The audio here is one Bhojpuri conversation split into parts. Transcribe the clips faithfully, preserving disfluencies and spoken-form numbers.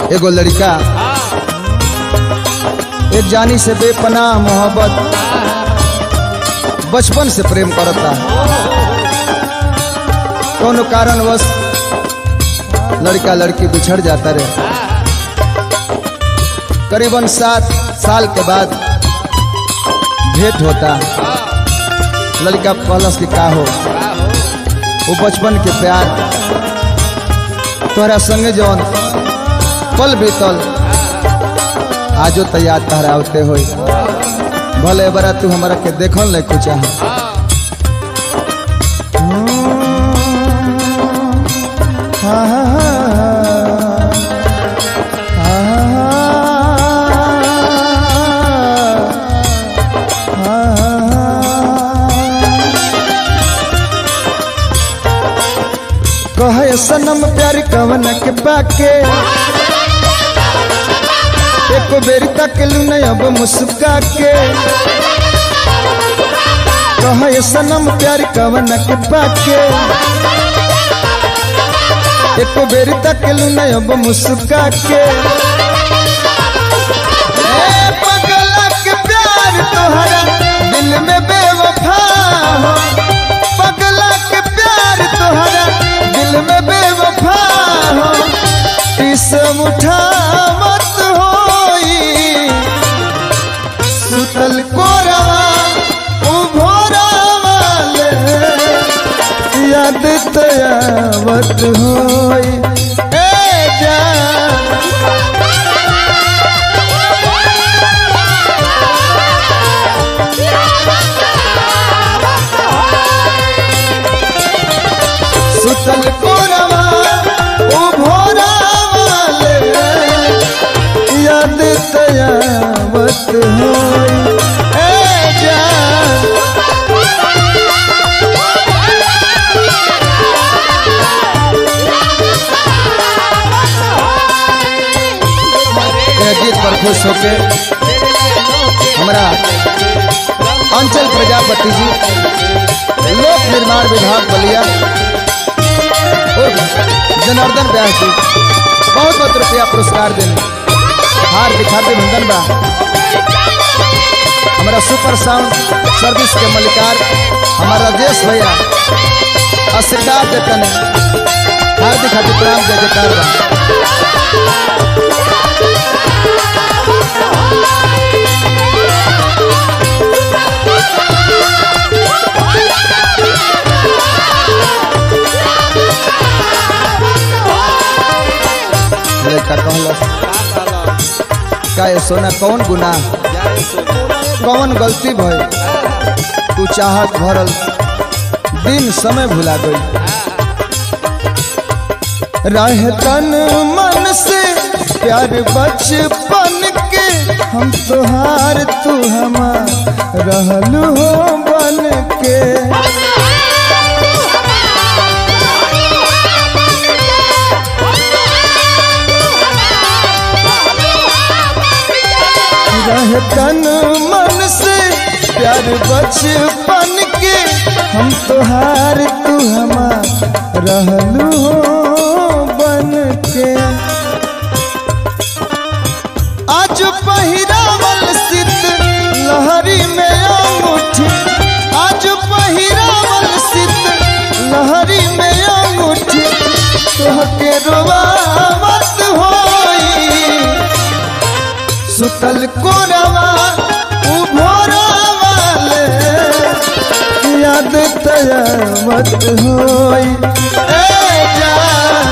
एगो लड़का एक जानी से बेपनाह मोहब्बत बचपन से प्रेम करता। कोनो कारणवश लड़का लड़की बिछड़ जाता रहे। करीबन सात साल के बाद भेंट होता। लड़का पहलस की का हो वो बचपन के प्यार तोहरा संगे जौन पल बीतल आजो तो याद तहरावते हो। भले बरा तू हमारा के देखल नहीं कुछ है। कहे सनम प्यार कवन के पाके एक बेरी तक लू नहीं अब मुस्का के। कहे सनम प्यार कवन के पाके एक बेरी तक लू नहीं अब मुस्का के। पगला के प्यार तोहरा दिल में बेवफा हो। पगला के प्यार तोहरा दिल में बेवफा हो। इसम उठा मत होई सुतल कोरवा उभोरवा ले याद तयावत होई। ए जान सुतल कोरवा उभोरवा ले याद तयावत होई। ए जान गीत पर खुश होके हमारा अंचल प्रजापति जी लोक निर्माण विभाग बलिया और जनार्दन व्यास जी बहुत बहुत रुपया पुरस्कार देने हार दिखा दे बंधन बा। हमारा सुपर साउंड सर्विस के मलिकार हमारा राजेश भैया आशीर्वाद देते हैं। हार दिखा दे प्रणाम जय जयकार बा। का सोना कौन गुनाह कौन गलती भई तू चाहत भरल दिन समय भुला गई। रहे तन मन से प्यार बचपन के हम तोहार तू हमार रहलू हो बन के। रहे तन मन से प्यार बचपन के हम तोहार तू हमार रहलू हो बन के। आज पहिरावल सित लहरी में अंगूठी। आज पहिरावल सित लहरी में अंगूठी तोहके रोवावत होई। सुतल कोरवा उभोरवा ले याद तयावत होई। ए जान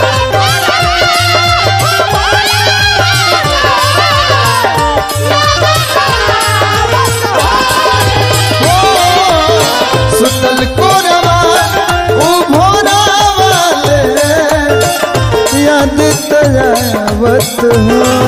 सुतल कोरवा उभोरवा ले याद तयावत होई।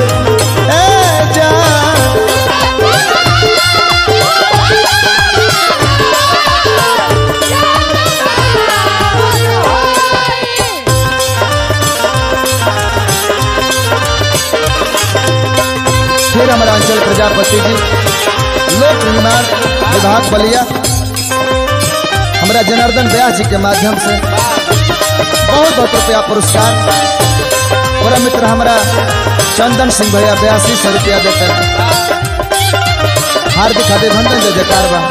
फिर हमारा अंचल प्रजापति जी लोक निर्माण विभाग बलिया हमारा जनार्दन व्यास जी के माध्यम से बहुत बहुत रुपया पुरस्कार पूरा मित्र हमारा चंदन सिंह भैया बयासी सौ रुपया देते हार्दिक अभिनंदन जय जयकार बा।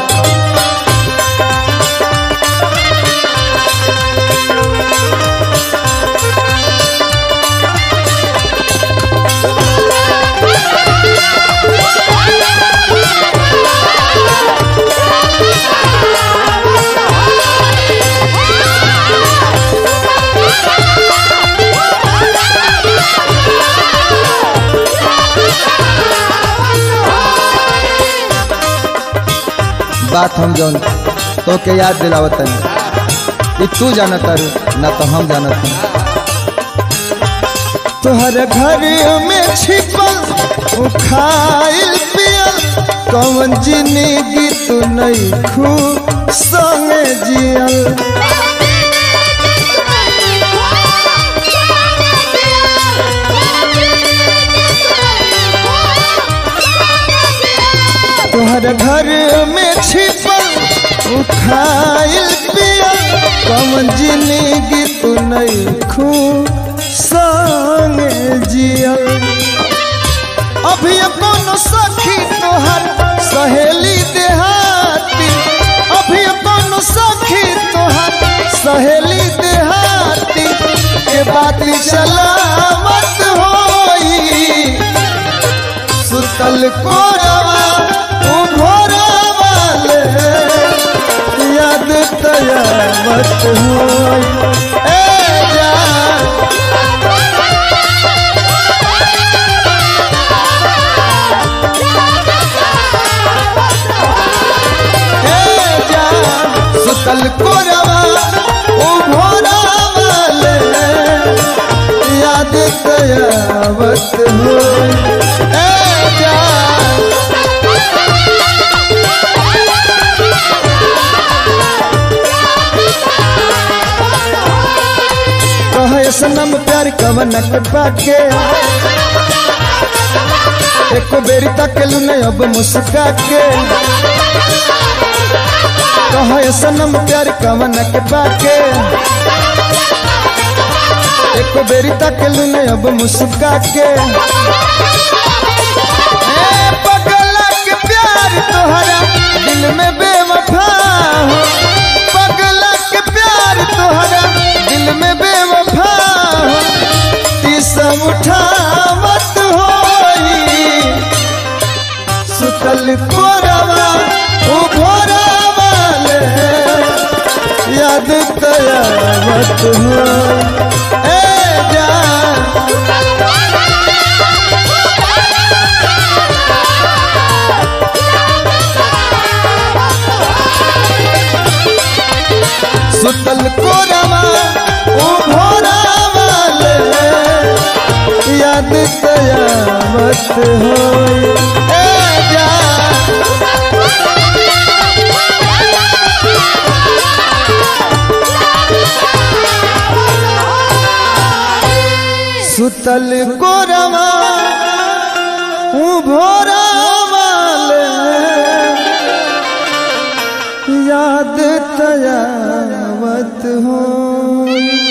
बात हम जौन तो के याद दिलावत नहीं तू जानत तारू ना तो हम जानत नहीं। तोहर घर में छिपल खाइल पियल कौन जिंदगी तू नहीं खू संगे जियल। तोहर घर में छिपल खाइल पियल कौन जिंदगी तू नहीं खू संगे जियल। अभी कौन सखी तोहर सहेली देहाती अभी कौन सखी तोहर सहेली देहाती के बात सलामत होई सुतल कोरवा याद कयामत होई ए जान ए जान सुतल कोरवा ओ भोरा वाले याद कयामत होई ए जान सनम प्यार कवन के पाके एको बेरी तक लुने अब मुस्का के कहे सनम प्यार कवन के पाके एको बेरी तक लुने अब मुस्का के। ए पगला के प्यार तोहरा दिल में बेवफा हो पगला के प्यार तोहरा दिल में बेवफा सब उठावत होई सुतल कोरवा ओ भोरा वाले याद कयामत होई ए जान सुतल कोरवा ओ भोरा याद कयामत होई ए जान सुतल कोरवा भोरा वाले याद कयामत होई।